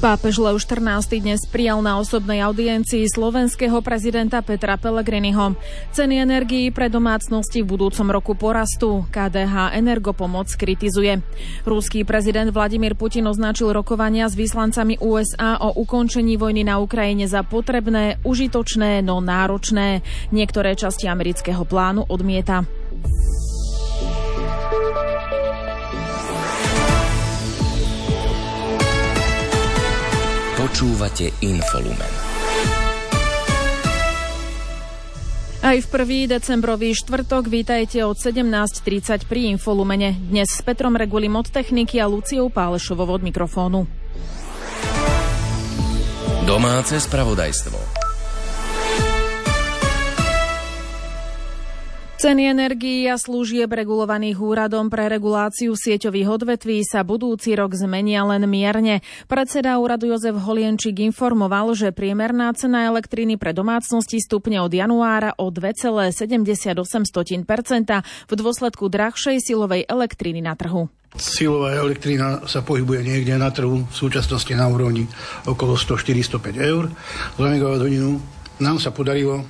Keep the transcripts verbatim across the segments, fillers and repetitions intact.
Pápež Lev štrnásty dnes prijal na osobnej audiencii slovenského prezidenta Petra Pellegriniho. Ceny energií pre domácnosti v budúcom roku porastú. ká dé há Energopomoc kritizuje. Ruský prezident Vladimír Putin označil rokovania s vyslancami ú es á o ukončení vojny na Ukrajine za potrebné, užitočné, no náročné. Niektoré časti amerického plánu odmieta. Počúvate Infolumen. Aj v prvý decembrový štvrtok vítajte od sedemnásť tridsať pri Infolumene. Dnes s Petrom Regulim od techniky a Luciou Pálešovou od mikrofónu. Domáce spravodajstvo. Ceny energií a služieb regulovaných úradom pre reguláciu sieťových odvetví sa budúci rok zmenia len mierne. Predseda úradu Jozef Holienčík informoval, že priemerná cena elektriny pre domácnosti stupne od januára o dva celé sedemdesiatosem percenta v dôsledku drahšej silovej elektriny na trhu. Silová elektrina sa pohybuje niekde na trhu v súčasnosti na úrovni okolo sto štyri až stopäť eur za megawatt hodinu. Nám sa podarilo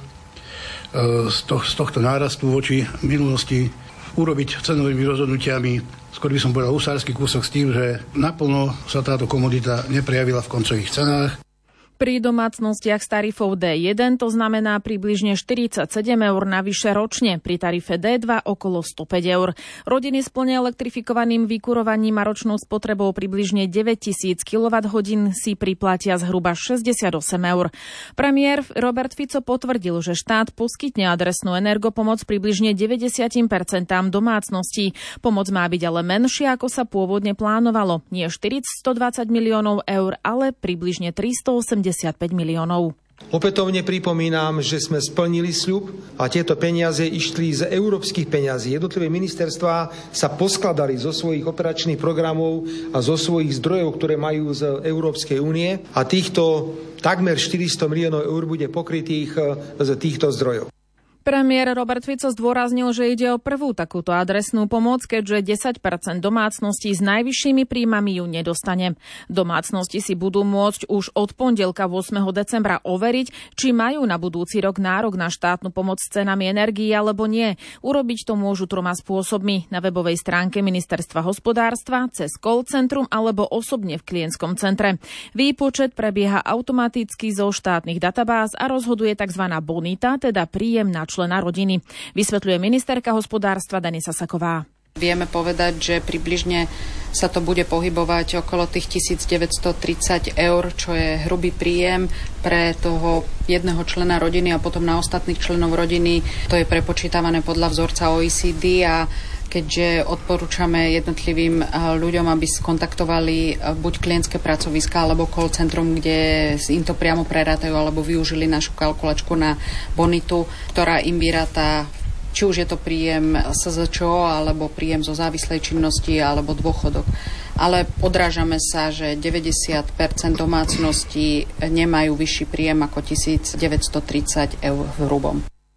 z tohto nárastu voči minulosti urobiť cenovými rozhodnutiami, skôr by som povedal husársky kúsok s tým, že naplno sa táto komodita neprejavila v koncových cenách. Pri domácnostiach s tarifou dé jeden to znamená približne štyridsaťsedem eur navyše ročne, pri tarife dé dva okolo sto päť eur. Rodiny s plne elektrifikovaným vykurovaním a ročnou spotrebou približne deväťtisíc kilowatthodín si priplatia zhruba šesťdesiatosem eur. Premiér Robert Fico potvrdil, že štát poskytne adresnú energopomoc približne deväťdesiat percent domácností. Pomoc má byť ale menšia, ako sa pôvodne plánovalo. Nie štyridstodvadsať miliónov eur, ale približne tristoosemdesiatpäť miliónov. Opätovne pripomínam, že sme splnili sľub a tieto peniaze išli z európskych peňazí. Jednotlivé ministerstvá sa poskladali zo svojich operačných programov a zo svojich zdrojov, ktoré majú z Európskej únie, a týchto takmer štyristo miliónov eur bude pokrytých z týchto zdrojov. Premiér Robert Fico zdôraznil, že ide o prvú takúto adresnú pomoc, keďže desať percent domácností s najvyššími príjmami ju nedostane. Domácnosti si budú môcť už od pondelka ôsmeho decembra overiť, či majú na budúci rok nárok na štátnu pomoc s cenami energií alebo nie. Urobiť to môžu troma spôsobmi: na webovej stránke Ministerstva hospodárstva, cez call centrum alebo osobne v klientskom centre. Výpočet prebieha automaticky zo štátnych databáz a rozhoduje tzv. Bonita, teda príjem na člena rodiny. Vysvetľuje ministerka hospodárstva Denisa Saková. Vieme povedať, že približne sa to bude pohybovať okolo tých tisícdeväťstotridsať eur, čo je hrubý príjem pre toho jedného člena rodiny, a potom na ostatných členov rodiny to je prepočítavané podľa vzorca ó é cé dé, a keďže odporúčame jednotlivým ľuďom, aby skontaktovali buď klientské pracoviská alebo call centrum, kde im to priamo prerátajú alebo využili našu kalkulačku na bonitu, ktorá im vyráta, či už je to príjem es zet č o alebo príjem zo závislej činnosti alebo dôchodok. Ale odrážame sa, že deväťdesiat percent domácností nemajú vyšší príjem ako tisícdeväťstotridsať eur v hrubom.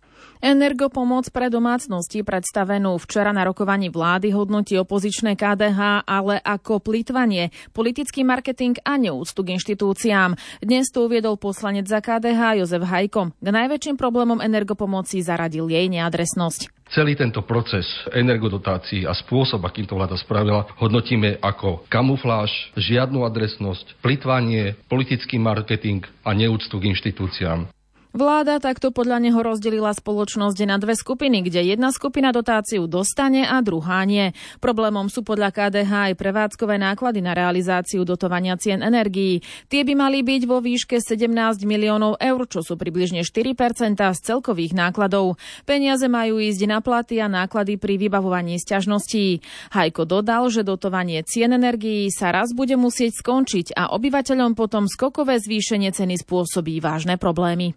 Energopomoc pre domácnosti predstavenú včera na rokovaní vlády hodnotí opozičné ká dé há ale ako plytvanie, politický marketing a neúctu k inštitúciám. Dnes to uviedol poslanec za ká dé há Jozef Hajko. K najväčším problémom energopomoci zaradil jej neadresnosť. Celý tento proces energodotácií a spôsob, akým to vláda spravila, hodnotíme ako kamufláž, žiadnu adresnosť, plytvanie, politický marketing a neúctu k inštitúciám. Vláda takto podľa neho rozdelila spoločnosť na dve skupiny, kde jedna skupina dotáciu dostane a druhá nie. Problémom sú podľa ká dé há aj prevádzkové náklady na realizáciu dotovania cien energií. Tie by mali byť vo výške sedemnásť miliónov eur, čo sú približne štyri percentá z celkových nákladov. Peniaze majú ísť na platy a náklady pri vybavovaní sťažností. Hajko dodal, že dotovanie cien energií sa raz bude musieť skončiť a obyvateľom potom skokové zvýšenie ceny spôsobí vážne problémy.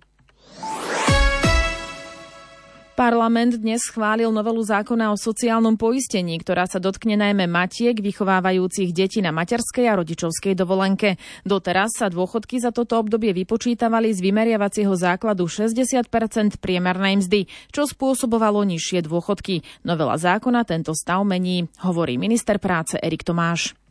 Parlament dnes schválil novelu zákona o sociálnom poistení, ktorá sa dotkne najmä matiek vychovávajúcich deti na materskej a rodičovskej dovolenke. Doteraz sa dôchodky za toto obdobie vypočítavali z vymeriavacieho základu šesťdesiat percent priemernej mzdy, čo spôsobovalo nižšie dôchodky. Novela zákona tento stav mení, hovorí minister práce Erik Tomáš.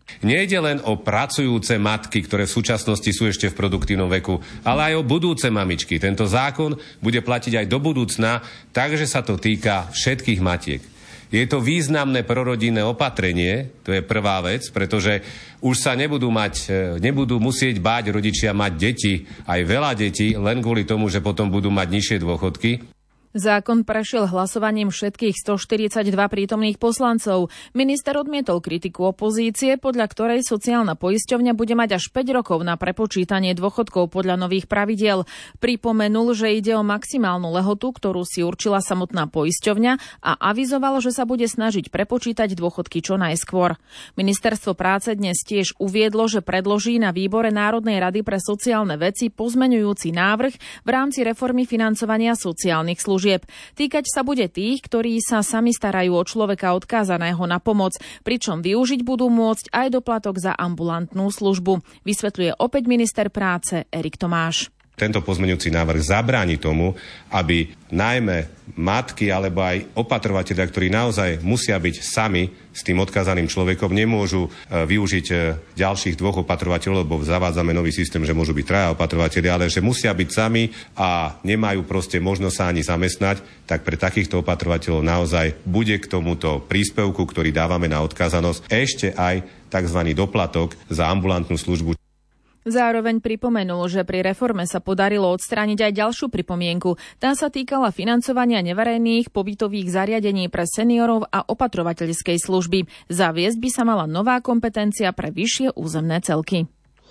Nejde len o pracujúce matky, ktoré v súčasnosti sú ešte v produktívnom veku, ale aj o budúce mamičky. Tento zákon bude platiť aj do budúcna, takže sa to týka všetkých matiek. Je to významné prorodinné opatrenie, to je prvá vec, pretože už sa nebudú, mať, nebudú musieť báť rodičia mať deti, aj veľa detí, len kvôli tomu, že potom budú mať nižšie dôchodky. Zákon prešiel hlasovaním všetkých stoštyridsaťdva prítomných poslancov. Minister odmietol kritiku opozície, podľa ktorej sociálna poisťovňa bude mať až päť rokov na prepočítanie dôchodkov podľa nových pravidiel. Pripomenul, že ide o maximálnu lehotu, ktorú si určila samotná poisťovňa, a avizoval, že sa bude snažiť prepočítať dôchodky čo najskôr. Ministerstvo práce dnes tiež uviedlo, že predloží na výbore Národnej rady pre sociálne veci pozmeňujúci návrh v rámci reformy financovania sociálnych služieb. Týkať sa bude tých, ktorí sa sami starajú o človeka odkázaného na pomoc, pričom využiť budú môcť aj doplatok za ambulantnú službu, vysvetľuje opäť minister práce Erik Tomáš. Tento pozmeňujúci návrh zabráni tomu, aby najmä matky alebo aj opatrovatelia, ktorí naozaj musia byť sami s tým odkázaným človekom, nemôžu využiť ďalších dvoch opatrovateľov, lebo zavádzame nový systém, že môžu byť traja opatrovatelia, ale že musia byť sami a nemajú proste možnosť sa ani zamestnať, tak pre takýchto opatrovateľov naozaj bude k tomuto príspevku, ktorý dávame na odkázanosť, ešte aj tzv. Doplatok za ambulantnú službu. Zároveň pripomenul, že pri reforme sa podarilo odstrániť aj ďalšiu pripomienku. Tá sa týkala financovania neverejných pobytových zariadení pre seniorov a opatrovateľskej služby. Zaviesť by sa mala nová kompetencia pre vyššie územné celky.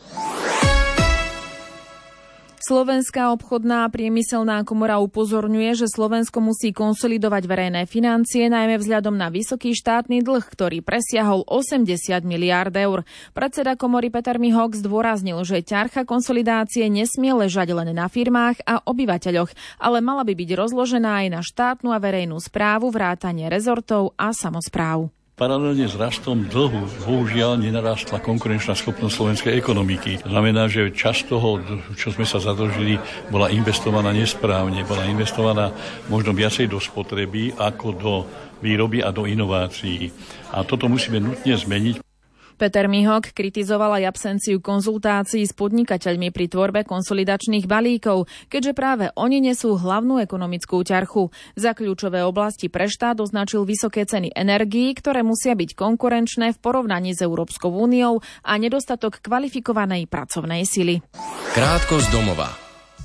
Slovenská obchodná a priemyselná komora upozorňuje, že Slovensko musí konsolidovať verejné financie, najmä vzhľadom na vysoký štátny dlh, ktorý presiahol osemdesiat miliárd eur. Predseda komory Peter Mihok zdôraznil, že ťarcha konsolidácie nesmie ležať len na firmách a obyvateľoch, ale mala by byť rozložená aj na štátnu a verejnú správu, vrátane rezortov a samospráv. Paralelne s rastom dlhu bohužiaľ nenarastla konkurenčná schopnosť slovenskej ekonomiky. Znamená, že časť toho, čo sme sa zadlžili, bola investovaná nesprávne, bola investovaná možno viacej do spotreby ako do výroby a do inovácií. A toto musíme nutne zmeniť. Peter Mihok kritizoval aj absenciu konzultácií s podnikateľmi pri tvorbe konsolidačných balíkov, keďže práve oni nesú hlavnú ekonomickú ťarchu. Za kľúčové oblasti pre štát označil vysoké ceny energií, ktoré musia byť konkurenčné v porovnaní s Európskou úniou, a nedostatok kvalifikovanej pracovnej sily. Krátko z domova.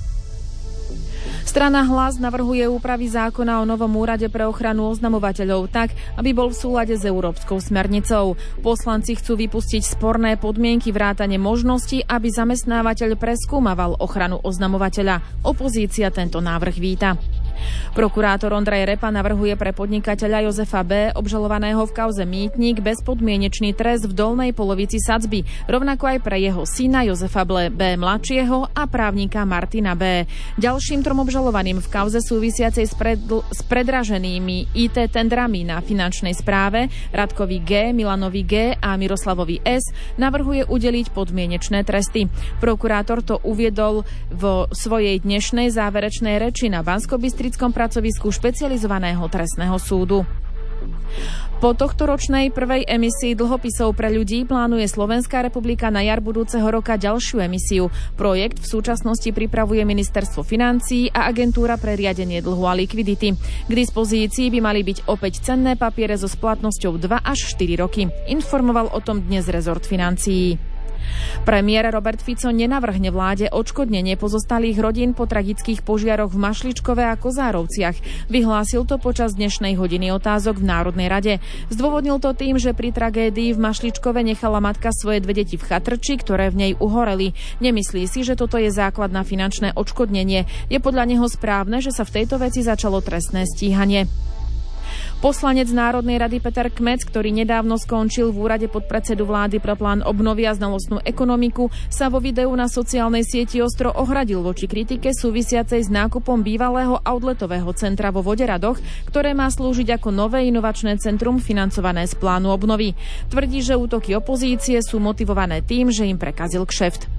Strana Hlas navrhuje úpravy zákona o novom úrade pre ochranu oznamovateľov tak, aby bol v súlade s európskou smernicou. Poslanci chcú vypustiť sporné podmienky vrátane možnosti, aby zamestnávateľ preskúmaval ochranu oznamovateľa. Opozícia tento návrh víta. Prokurátor Ondrej Repa navrhuje pre podnikateľa Jozefa B., obžalovaného v kauze Mýtnik, bezpodmienečný trest v dolnej polovici sadzby, rovnako aj pre jeho syna Jozefa B. mladšieho a právnika Martina B. Ďalším trom obžalovaným v kauze súvisiacej s, predl- s predraženými í té tendrami na finančnej správe, Radkovi G., Milanovi G. a Miroslavovi S., navrhuje udeliť podmienečné tresty. Prokurátor to uviedol vo svojej dnešnej záverečnej reči na Banskobystrickom pracovisku špecializovaného trestného súdu. Po tohtoročnej prvej emisii dlhopisov pre ľudí plánuje Slovenská republika na jar budúceho roka ďalšiu emisiu. Projekt v súčasnosti pripravuje Ministerstvo financií a Agentúra pre riadenie dlhu a likvidity. K dispozícii by mali byť opäť cenné papiere so splatnosťou dva až štyri roky. Informoval o tom dnes rezort financií. Premiér Robert Fico nenavrhne vláde odškodnenie pozostalých rodín po tragických požiaroch v Mašličkove a Kozárovciach. Vyhlásil to počas dnešnej hodiny otázok v Národnej rade. Zdôvodnil to tým, že pri tragédii v Mašličkove nechala matka svoje dve deti v chatrči, ktoré v nej uhoreli. Nemyslí si, že toto je základ na finančné odškodnenie. Je podľa neho správne, že sa v tejto veci začalo trestné stíhanie. Poslanec Národnej rady Peter Kmec, ktorý nedávno skončil v úrade podpredsedu vlády pre plán obnovy a znalostnú ekonomiku, sa vo videu na sociálnej sieti ostro ohradil voči kritike súvisiacej s nákupom bývalého outletového centra vo Voderadoch, ktoré má slúžiť ako nové inovačné centrum financované z plánu obnovy. Tvrdí, že útoky opozície sú motivované tým, že im prekazil kšeft.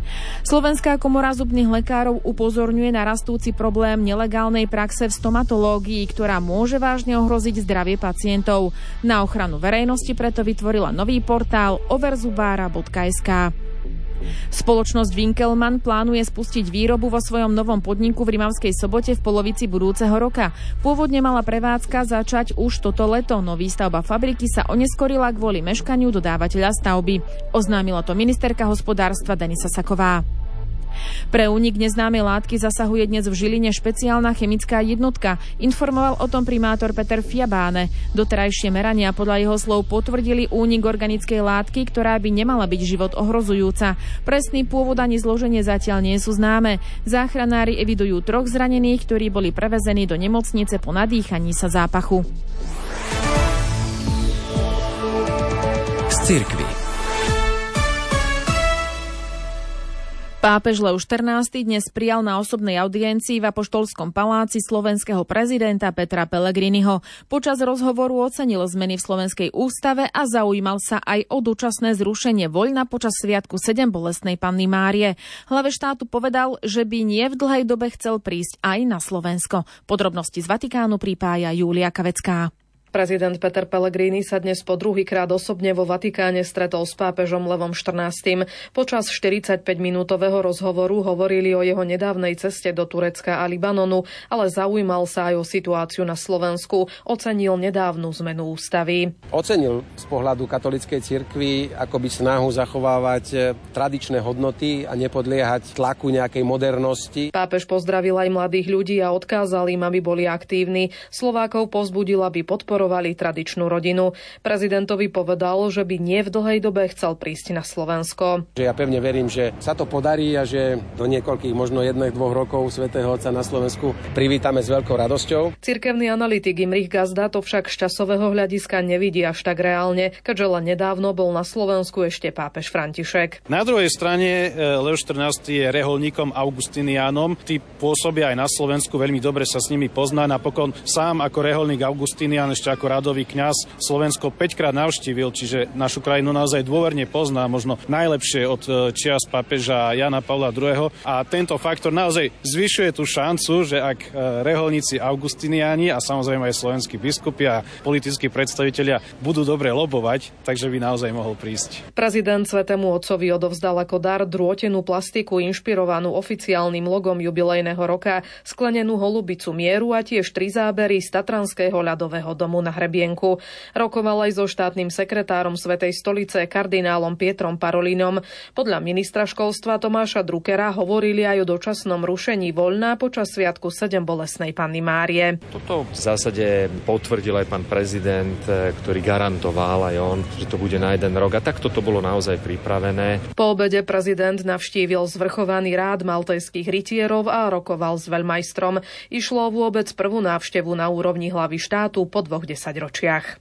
Slovenská komora zubných lekárov upozorňuje na rastúci problém nelegálnej praxe v stomatológii, ktorá môže vážne ohroziť zdravie pacientov. Na ochranu verejnosti preto vytvorila nový portál overzubára bodka es ká. Spoločnosť Winkelmann plánuje spustiť výrobu vo svojom novom podniku v Rimavskej Sobote v polovici budúceho roka. Pôvodne mala prevádzka začať už toto leto, no výstavba fabriky sa oneskorila kvôli meškaniu dodávateľa stavby. Oznámila to ministerka hospodárstva Denisa Saková. Pre únik neznámej látky zasahuje dnes v Žiline špeciálna chemická jednotka. Informoval o tom primátor Peter Fiabáne. Doterajšie merania podľa jeho slov potvrdili únik organickej látky, ktorá by nemala byť život ohrozujúca. Presný pôvod ani zloženie zatiaľ nie sú známe. Záchranári evidujú troch zranených, ktorí boli prevezení do nemocnice po nadýchaní sa zápachu. Z cirkvi. Pápež Lev štrnásty dnes prijal na osobnej audiencii v Apoštolskom paláci slovenského prezidenta Petra Pellegriniho. Počas rozhovoru ocenil zmeny v slovenskej ústave a zaujímal sa aj o dočasné zrušenie voľna počas sviatku sedembolestnej Panny Márie. Hlave štátu povedal, že by nie v dlhej dobe chcel prísť aj na Slovensko. Podrobnosti z Vatikánu pripája Júlia Kavecká. Prezident Peter Pellegrini sa dnes po druhýkrát osobne vo Vatikáne stretol s pápežom Levom štrnástym. Počas štyridsaťpäťminútového rozhovoru hovorili o jeho nedávnej ceste do Turecka a Libanonu, ale zaujímal sa aj o situáciu na Slovensku. Ocenil nedávnu zmenu ústavy. Ocenil z pohľadu katolíckej cirkvi akoby snahu zachovávať tradičné hodnoty a nepodliehať tlaku nejakej modernosti. Pápež pozdravil aj mladých ľudí a odkázal im, aby boli aktívni. Slovákov povzbudil, aby podporovali tradičnú rodinu. Prezidentovi povedal, že by nie v dlhej dobe chcel prísť na Slovensko. Ja pevne verím, že sa to podarí a že do niekoľkých, možno jedných, dvoch rokov svätého Otca na Slovensku privítame s veľkou radosťou. Cirkevný analytik Imrich Gazda to však z časového hľadiska nevidí až tak reálne, keďže len nedávno bol na Slovensku ešte pápež František. Na druhej strane Lev štrnásty je reholníkom Augustiniánom. Tí pôsobia aj na Slovensku, veľmi dobre sa s nimi pozná. Napokon sám ako reholník Augustinián ešte ako radový kňaz Slovensko päťkrát navštívil, čiže našu krajinu naozaj dôverne pozná, možno najlepšie od čias pápeža Jana Pavla druhého. A tento faktor naozaj zvyšuje tú šancu, že ak reholníci Augustiniáni a samozrejme aj slovenskí biskupi a politickí predstavitelia budú dobre lobovať, takže by naozaj mohol prísť. Prezident Svätému Otcovi odovzdal ako dar drôtenú plastiku inšpirovanú oficiálnym logom jubilejného roka, sklenenú holubicu mieru a tiež tri zábery z Tatranského ľadového domu na Hrebienku. Rokoval aj so štátnym sekretárom Svätej stolice kardinálom Pietrom Parolinom. Podľa ministra školstva Tomáša Druckera hovorili aj o dočasnom rušení voľna počas sviatku sedembolestnej Panny Márie. Toto v zásade potvrdil aj pán prezident, ktorý garantoval aj on, že to bude na jeden rok. A takto to bolo naozaj pripravené. Po obede prezident navštívil zvrchovaný rád maltejských rytierov a rokoval s veľmajstrom. Išlo vôbec prvú návštevu na úrovni hlavy štátu po dvoch desaťročiach.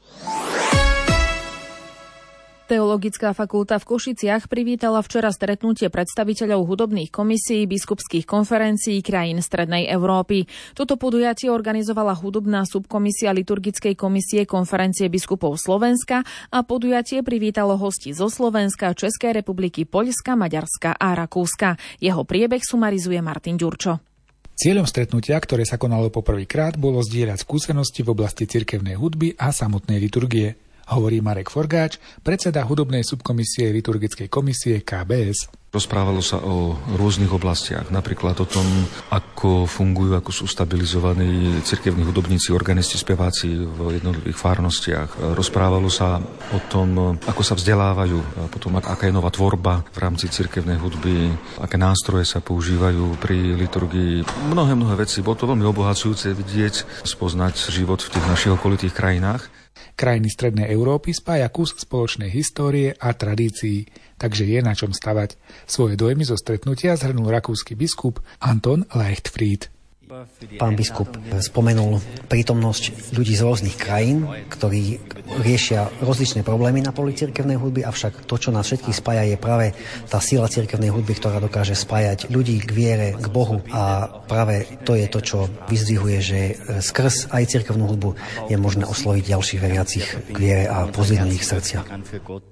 Teologická fakulta v Košiciach privítala včera stretnutie predstaviteľov hudobných komisií biskupských konferencií krajín Strednej Európy. Toto podujatie organizovala hudobná subkomisia liturgickej komisie konferencie biskupov Slovenska a podujatie privítalo hostí zo Slovenska, Českej republiky, Poľska, Maďarska a Rakúska. Jeho priebeh sumarizuje Martin Ďurčo. Cieľom stretnutia, ktoré sa konalo poprvýkrát, bolo zdieľať skúsenosti v oblasti cirkevnej hudby a samotnej liturgie, hovorí Marek Forgáč, predseda hudobnej subkomisie liturgickej komisie ká bé es. Rozprávalo sa o rôznych oblastiach, napríklad o tom, ako fungujú, ako sú stabilizovaní cirkevní hudobníci, organisti, speváci v jednotlivých farnostiach. Rozprávalo sa o tom, ako sa vzdelávajú, potom aká je nová tvorba v rámci cirkevnej hudby, aké nástroje sa používajú pri liturgii. Mnohé, mnohé veci. Bolo to veľmi obohacujúce vidieť, spoznať život v tých našich okolitých krajinách. Krajiny Strednej Európy spája kus spoločnej histórie a tradícií, takže je na čom stavať. Svoje dojmy zo stretnutia zhrnul rakúsky biskup Anton Leichtfried. Pán biskup spomenul prítomnosť ľudí z rôznych krajín, ktorí riešia rozličné problémy na poli cirkevnej hudby, avšak to, čo nás všetkých spája, je práve tá sila cirkevnej hudby, ktorá dokáže spájať ľudí k viere, k Bohu, a práve to je to, čo vyzdvihuje, že skrz aj cirkevnú hudbu je možné osloviť ďalších veriacich k viere a pozdvihnúť ich srdcia.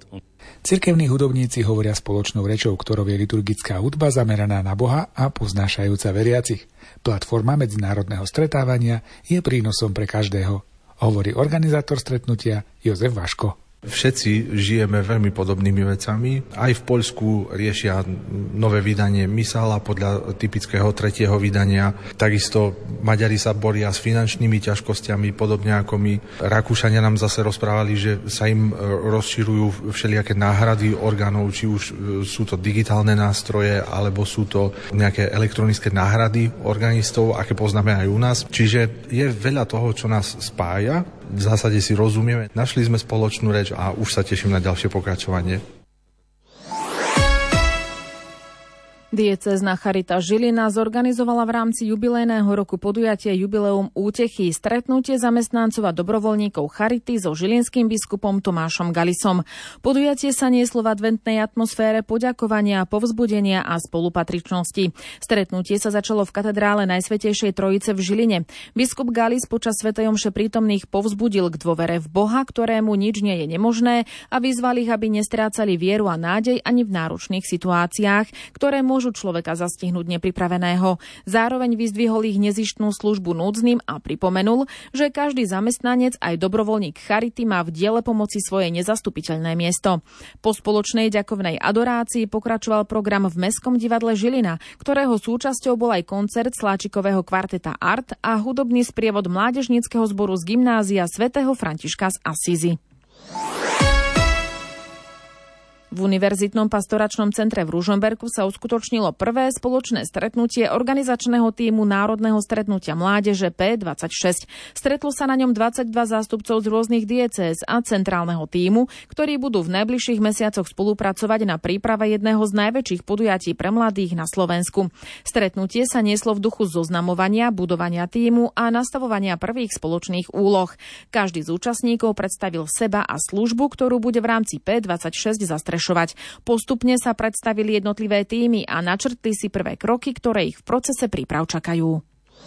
Cirkevní hudobníci hovoria spoločnou rečou, ktorou je liturgická hudba zameraná na Boha a poznášajúca veriacich. Platforma medzinárodného stretávania je prínosom pre každého, hovorí organizátor stretnutia Jozef Vaško. Všetci žijeme veľmi podobnými vecami. Aj v Poľsku riešia nové vydanie Misála podľa typického tretieho vydania. Takisto Maďari sa boria s finančnými ťažkosťami, podobne ako my. Rakúšania nám zase rozprávali, že sa im rozširujú všelijaké náhrady orgánov, či už sú to digitálne nástroje, alebo sú to nejaké elektronické náhrady organistov, aké poznáme aj u nás. Čiže je veľa toho, čo nás spája. V zásade si rozumieme. Našli sme spoločnú reč a už sa teším na ďalšie pokračovanie. Diecézna charita Žilina zorganizovala v rámci jubilejného roku podujatie Jubileum útechy, stretnutie zamestnancov a dobrovoľníkov charity so žilinským biskupom Tomášom Galisom. Podujatie sa nieslo v adventnej atmosfére poďakovania, povzbudenia a spolupatričnosti. Stretnutie sa začalo v katedrále Najsvätejšej Trojice v Žiline. Biskup Galis počas svätej omše prítomných povzbudil k dôvere v Boha, ktorému nič nie je nemožné, a vyzval ich, aby nestrácali vieru a nádej ani v náročných situáciách, ktoré môžu človeka zastihnúť nepripraveného. Zároveň vyzdvihol ich nezištnú službu núdznym a pripomenul, že každý zamestnanec aj dobrovoľník charity má v diele pomoci svoje nezastupiteľné miesto. Po spoločnej ďakovnej adorácii pokračoval program v Mestskom divadle Žilina, ktorého súčasťou bol aj koncert sláčikového kvarteta Art a hudobný sprievod mládežníckeho zboru z gymnázia svätého Františka z Asízy. V Univerzitnom pastoračnom centre v Ružomberku sa uskutočnilo prvé spoločné stretnutie organizačného tímu Národného stretnutia mládeže pé dvadsaťšesť. Stretlo sa na ňom dvadsaťdva zástupcov z rôznych diecéz a centrálneho tímu, ktorí budú v najbližších mesiacoch spolupracovať na príprave jedného z najväčších podujatí pre mladých na Slovensku. Stretnutie sa nieslo v duchu zoznamovania, budovania tímu a nastavovania prvých spoločných úloh. Každý z účastníkov predstavil seba a službu, ktorú bude v rámci pé dvadsaťšesť zastrešovať. Postupne sa predstavili jednotlivé tímy a načrtli si prvé kroky, ktoré ich v procese príprav čakajú.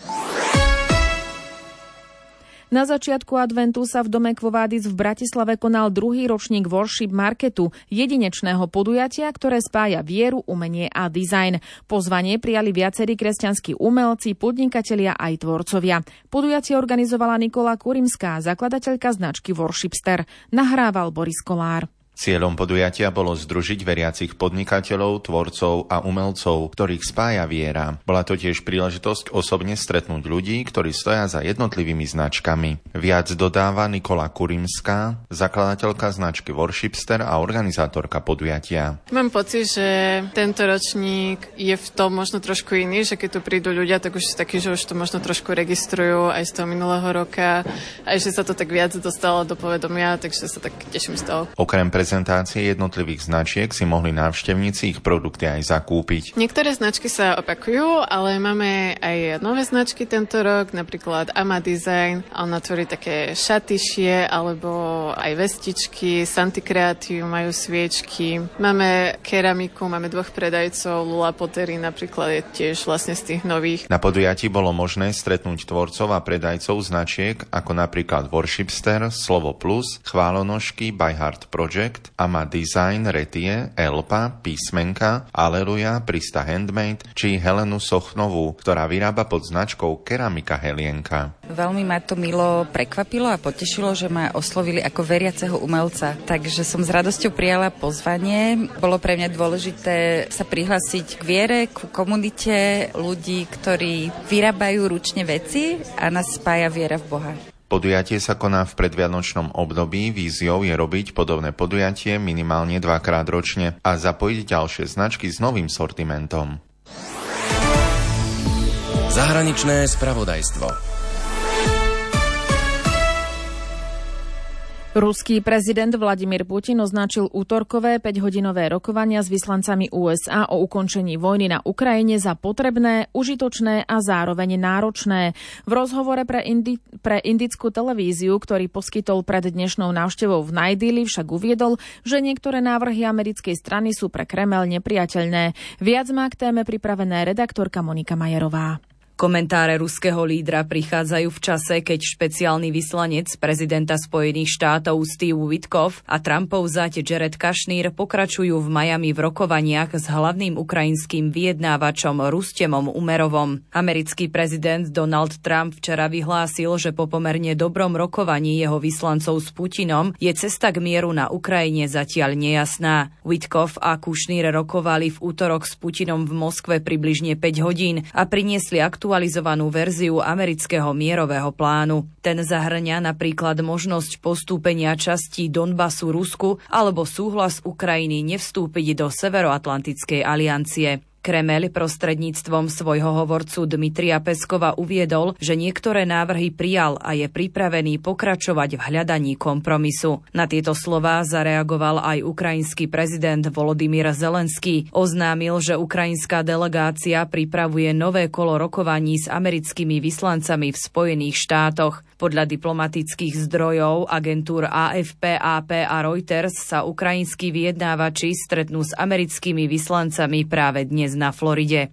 Na začiatku adventu sa v dome Quo Vadis v Bratislave konal druhý ročník Worship Marketu, jedinečného podujatia, ktoré spája vieru, umenie a dizajn. Pozvanie prijali viacerí kresťanskí umelci, podnikatelia aj tvorcovia. Podujatie organizovala Nikola Kurimská, zakladateľka značky Worshipster. Nahrával Boris Kolár. Cieľom podujatia bolo združiť veriacich podnikateľov, tvorcov a umelcov, ktorých spája viera. Bola to tiež príležitosť osobne stretnúť ľudí, ktorí stoja za jednotlivými značkami. Viac dodáva Nikola Kurimská, zakladateľka značky Worshipster a organizátorka podujatia. Mám pocit, že tento ročník je v tom možno trošku iný, že keď tu prídu ľudia, tak už sú takí, že už to možno trošku registrujú aj z toho minulého roka, aj že sa to tak viac dostalo do povedomia, takže sa tak teším z toho. Okrem prezentácie jednotlivých značiek si mohli návštevníci ich produkty aj zakúpiť. Niektoré značky sa opakujú, ale máme aj nové značky tento rok, napríklad Ama Design. Ona tvorí také šatyšie alebo aj vestičky, Santi Creative majú sviečky. Máme keramiku, máme dvoch predajcov, Lula Pottery napríklad je tiež vlastne z tých nových. Na podujatí bolo možné stretnúť tvorcov a predajcov značiek ako napríklad Worshipster, Slovo Plus, Chválonožky, By Heart Project, Ama Design, Retie, Elpa, Písmenka, Aleluja, Prista Handmade či Helenu Sochnovú, ktorá vyrába pod značkou Keramika Helienka. Veľmi ma to milo prekvapilo a potešilo, že ma oslovili ako veriaceho umelca. Takže som s radosťou prijala pozvanie. Bolo pre mňa dôležité sa prihlásiť k viere, k komunite ľudí, ktorí vyrábajú ručne veci a nás spája viera v Boha. Podujatie sa koná v predvianočnom období. Víziou je robiť podobné podujatie minimálne dvakrát ročne a zapojiť ďalšie značky s novým sortimentom. Zahraničné spravodajstvo. Ruský prezident Vladimír Putin označil útorkové päťhodinové rokovania s vyslancami ú es á o ukončení vojny na Ukrajine za potrebné, užitočné a zároveň náročné. V rozhovore pre, Indi- pre indickú televíziu, ktorý poskytol pred dnešnou návštevou v Najdíli, však uviedol, že niektoré návrhy americkej strany sú pre Kremel nepriateľné. Viac má k téme pripravené redaktorka Monika Majerová. Komentáre ruského lídra prichádzajú v čase, keď špeciálny vyslanec prezidenta Spojených štátov Steve Witkoff a Trumpov zať Jared Kushner pokračujú v Miami v rokovaniach s hlavným ukrajinským vyjednávačom Rustemom Umerovom. Americký prezident Donald Trump včera vyhlásil, že po pomerne dobrom rokovaní jeho vyslancov s Putinom je cesta k mieru na Ukrajine zatiaľ nejasná. Witkoff a Kushner rokovali v útorok s Putinom v Moskve približne päť hodín a priniesli aktuálne aktualizovanú verziu amerického mierového plánu. Ten zahŕňa napríklad možnosť postúpenia častí Donbasu Rusku alebo súhlas Ukrajiny nevstúpiť do Severoatlantickej aliancie. Kremeľ prostredníctvom svojho hovorcu Dmitrija Peskova uviedol, že niektoré návrhy prijal a je pripravený pokračovať v hľadaní kompromisu. Na tieto slová zareagoval aj ukrajinský prezident Volodymyr Zelenský. Oznámil, že ukrajinská delegácia pripravuje nové kolo rokovaní s americkými vyslancami v Spojených štátoch. Podľa diplomatických zdrojov agentúr á ef pé, á pé a Reuters sa ukrajinskí vyjednávači stretnú s americkými vyslancami práve dnes na Floride.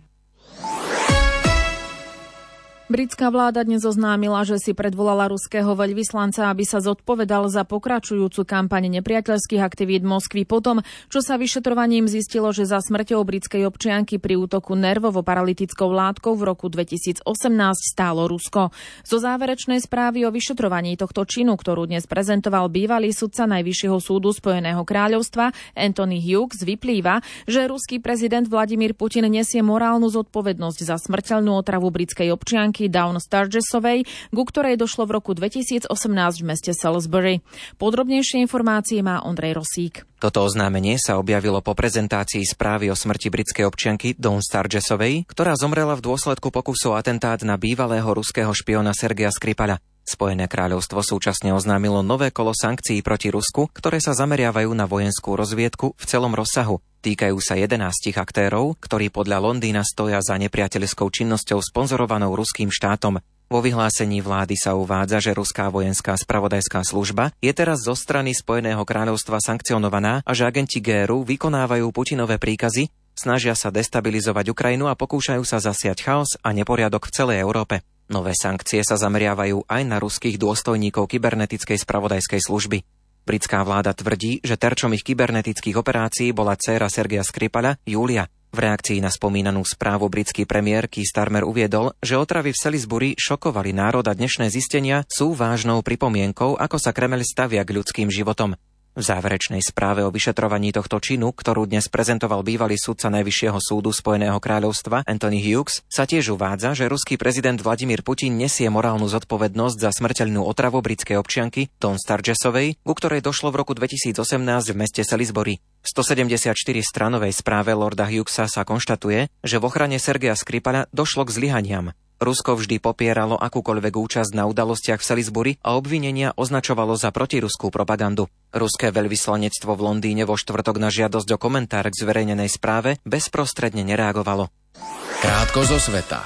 Britská vláda dnes oznámila, že si predvolala ruského veľvyslanca, aby sa zodpovedal za pokračujúcu kampaň nepriateľských aktivít Moskvy potom, čo sa vyšetrovaním zistilo, že za smrťou britskej občianky pri útoku nervovo-paralytickou látkou v roku dvetisícosemnásť stálo Rusko. Zo záverečnej správy o vyšetrovaní tohto činu, ktorú dnes prezentoval bývalý sudca Najvyššieho súdu Spojeného kráľovstva Anthony Hughes, vyplýva, že ruský prezident Vladimír Putin nesie morálnu zodpovednosť za smrteľnú otravu britskej občianky Dawn Sturgesovej, ku ktorej došlo v roku dvetisícosemnásť v meste Salisbury. Podrobnejšie informácie má Ondrej Rosík. Toto oznámenie sa objavilo po prezentácii správy o smrti britskej občianky Dawn Sturgesovej, ktorá zomrela v dôsledku pokusu atentát na bývalého ruského špiona Sergeja Skripala. Spojené kráľovstvo súčasne oznámilo nové kolo sankcií proti Rusku, ktoré sa zameriavajú na vojenskú rozviedku v celom rozsahu. Týkajú sa jedenástich aktérov, ktorí podľa Londýna stoja za nepriateľskou činnosťou sponzorovanou ruským štátom. Vo vyhlásení vlády sa uvádza, že ruská vojenská spravodajská služba je teraz zo strany Spojeného kráľovstva sankcionovaná a že agenti gé er ú vykonávajú Putinové príkazy, snažia sa destabilizovať Ukrajinu a pokúšajú sa zasiať chaos a neporiadok v celej Európe. Nové sankcie sa zameriavajú aj na ruských dôstojníkov kybernetickej spravodajskej služby. Britská vláda tvrdí, že terčom ich kybernetických operácií bola dcéra Sergeja Skripala, Julia. V reakcii na spomínanú správu britský premiér Keir Starmer uviedol, že otravy v Salisbury šokovali národ a dnešné zistenia sú vážnou pripomienkou, ako sa Kremeľ stavia k ľudským životom. V záverečnej správe o vyšetrovaní tohto činu, ktorú dnes prezentoval bývalý sudca Najvyššieho súdu Spojeného kráľovstva Anthony Hughes, sa tiež uvádza, že ruský prezident Vladimír Putin nesie morálnu zodpovednosť za smrteľnú otravu britskej občianky Dawn Sturgesovej, ku ktorej došlo v roku dvetisícosemnásť v meste Salisbury. V stosedemdesiatštyri stranovej správe lorda Hughesa sa konštatuje, že v ochrane Sergeja Skripala došlo k zlyhaniam. Rusko vždy popieralo akúkoľvek účasť na udalostiach v Salisbury a obvinenia označovalo za protiruskú propagandu. Ruské veľvyslanectvo v Londýne vo štvrtok na žiadosť o komentár k zverejnenej správe bezprostredne nereagovalo. Krátko zo sveta.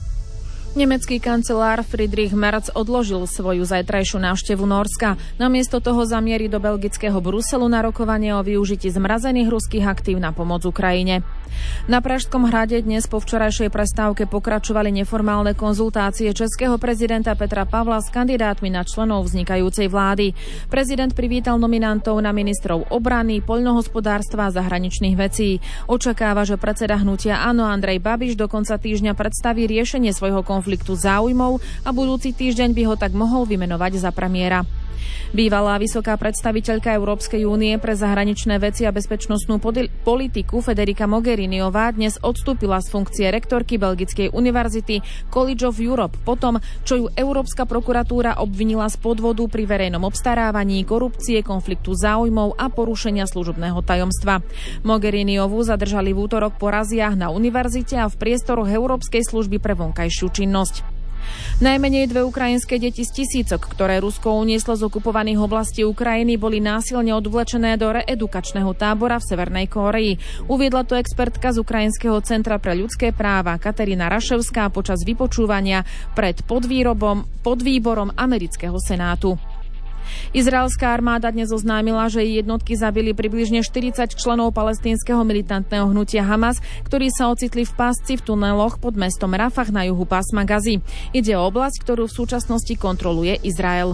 Nemecký kancelár Friedrich Merz odložil svoju zajtrajšiu návštevu Nórska. Namiesto toho zamieri do belgického Bruselu na rokovanie o využití zmrazených ruských aktív na pomoc Ukrajine. Na Pražskom hrade dnes po včerajšej prestávke pokračovali neformálne konzultácie českého prezidenta Petra Pavla s kandidátmi na členov vznikajúcej vlády. Prezident privítal nominantov na ministrov obrany, poľnohospodárstva a zahraničných vecí. Očakáva, že predseda hnutia Áno Andrej Babiš do konca týždňa predstaví riešenie svojho konfliktu záujmov a budúci týždeň by ho tak mohol vymenovať za premiéra. Bývalá vysoká predstaviteľka Európskej únie pre zahraničné veci a bezpečnostnú politiku Federica Mogheriniová dnes odstúpila z funkcie rektorky Belgickej univerzity College of Europe potom, čo ju Európska prokuratúra obvinila z podvodu pri verejnom obstarávaní, korupcie, konfliktu záujmov a porušenia služobného tajomstva. Mogheriniovú zadržali v útorok po raziách na univerzite a v priestoroch Európskej služby pre vonkajšiu činnosť. Najmenej dve ukrajinské deti z tisícok, ktoré Rusko unieslo z okupovaných oblastí Ukrajiny, boli násilne odvlečené do reedukačného tábora v Severnej Kórei. Uviedla to expertka z Ukrajinského centra pre ľudské práva Katerína Raševská počas vypočúvania pred podvýborom amerického senátu. Izraelská armáda dnes oznámila, že jej jednotky zabili približne štyridsať členov palestínskeho militantného hnutia Hamas, ktorí sa ocitli v pásci v tuneloch pod mestom Rafah na juhu pásma Gazy. Ide o oblasť, ktorú v súčasnosti kontroluje Izrael.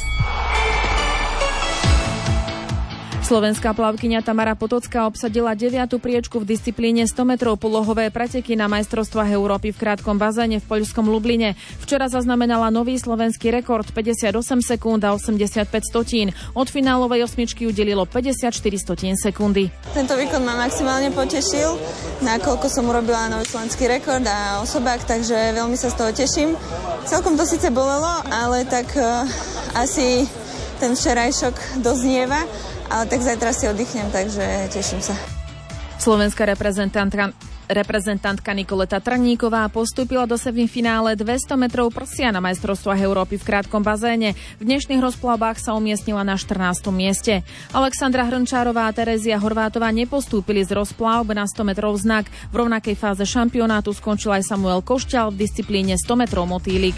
Slovenská plavkyňa Tamara Potocká obsadila deviatu priečku v disciplíne sto metrov polohové preteky na majstrovstvách Európy v krátkom bazéne v poľskom Lubline. Včera zaznamenala nový slovenský rekord päťdesiatosem sekúnd a osemdesiatpäť stotín. Od finálovej osmičky udelilo päťdesiatštyri stotín sekundy. Tento výkon ma maximálne potešil, nakoľko som urobila nový slovenský rekord a osobák, takže veľmi sa z toho teším. Celkom to síce bolelo, ale tak uh, asi ten včerajšok doznieva. Ale tak zajtra si oddychnem, takže teším sa. Slovenská reprezentantka, reprezentantka Nikoleta Trníková postúpila do semifinále dvesto metrov prsia na majstrovstvách Európy v krátkom bazéne. V dnešných rozplavbách sa umiestnila na štrnástom mieste. Alexandra Hrnčárová a Terezia Horvátová nepostúpili z rozplavb na sto metrov znak. V rovnakej fáze šampionátu skončil aj Samuel Košťal v disciplíne sto metrov motýlik.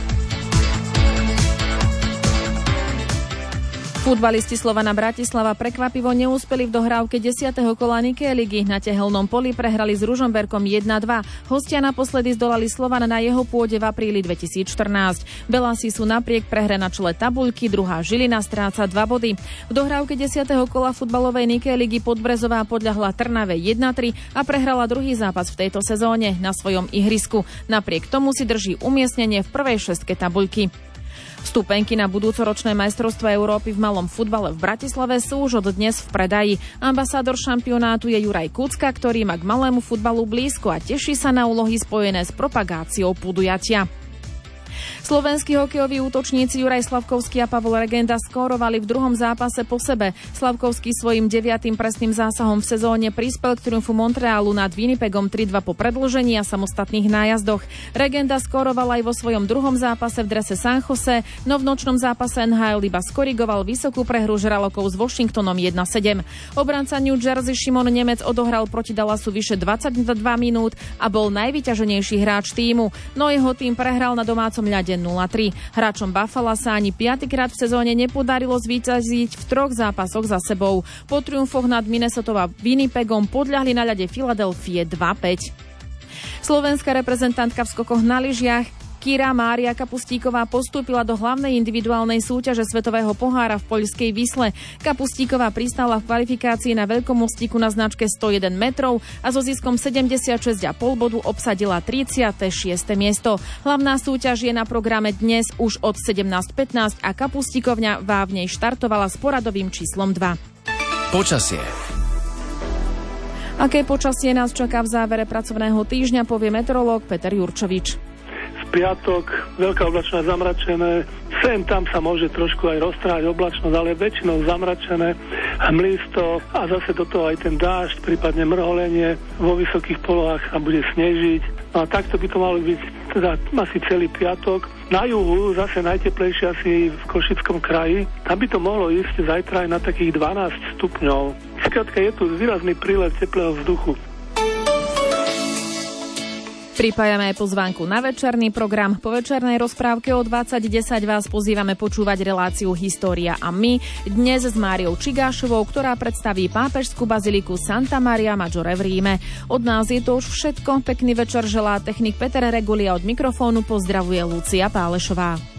Futbalisti Slovana Bratislava prekvapivo neúspeli v dohrávke desiateho kola Nike ligy. Na Tehelnom poli prehrali s Ružomberkom jedna dva. Hostia naposledy zdolali Slovan na jeho pôde v apríli dvetisícštrnásť. Belasi sú napriek prehre na čele tabuľky, druhá Žilina stráca dva body. V dohrávke desiateho kola futbalovej Nike ligy Podbrezová podľahla Trnave jedna tri a prehrala druhý zápas v tejto sezóne na svojom ihrisku. Napriek tomu si drží umiestnenie v prvej šestke tabuľky. Vstupenky na budúcoročné majstrovstvá Európy v malom futbale v Bratislave sú už od dnes v predaji. Ambasádor šampionátu je Juraj Kucka, ktorý má k malému futbalu blízko a teší sa na úlohy spojené s propagáciou podujatia. Slovenskí hokejoví útočníci Juraj Slavkovský a Pavol Regenda skórovali v druhom zápase po sebe. Slavkovský svojím deviatym presným zásahom v sezóne prispel k triumfu Montrealu nad Winnipegom tri dva po predĺžení a samostatných nájazdoch. Regenda skóroval aj vo svojom druhom zápase v drese San Jose, no v nočnom zápase en há el iba skorigoval vysokú prehru žralokov s Washingtonom jedna sedem. Obranca New Jersey Šimon Nemec odohral proti Dallasu vyše dvadsaťdva minút a bol najvyťaženejší hráč tímu, no jeho tým prehral na domácom ľade nula tri. Hráčom Buffalo sa ani piatykrát v sezóne nepodarilo zvíťaziť v troch zápasoch za sebou. Po triumfoch nad Minnesotou a Winnipegom podľahli na ľade Filadelfie dva päť. Slovenská reprezentantka v skokoch na lyžiach Kira Mária Kapustíková postúpila do hlavnej individuálnej súťaže Svetového pohára v poľskej Visle. Kapustíková pristála v kvalifikácii na veľkomostíku na značke sto jeden metrov a so ziskom sedemdesiatšesť celá päť bodu obsadila tridsiate šieste miesto. Hlavná súťaž je na programe dnes už od sedemnásť pätnásť a Kapustíkovňa v nej štartovala s poradovým číslom dva. Počasie. Aké počasie nás čaká v závere pracovného týždňa, povie meteorológ Peter Jurčovič. Piatok, veľká oblačnosť, zamračené, sem tam sa môže trošku aj roztráť oblačnosť, ale väčšinou zamračené, hmlisto a zase do toho aj ten dážď, prípadne mrholenie, vo vysokých polohách sa bude snežiť. No a takto by to malo byť teda asi celý piatok. Na juhu zase najteplejšie asi v Košickom kraji, tam by to mohlo ísť zajtra aj na takých dvanásť stupňov. Skrátka je tu výrazný prílev teplého vzduchu. Pripájame aj pozvánku na večerný program. Po večernej rozprávke o dvadsať desať vás pozývame počúvať reláciu História a my. Dnes s Máriou Čigášovou, ktorá predstaví pápežskú baziliku Santa Maria Maggiore v Ríme. Od nás je to už všetko. Pekný večer želá technik Peter Regulia, od mikrofónu pozdravuje Lucia Pálešová.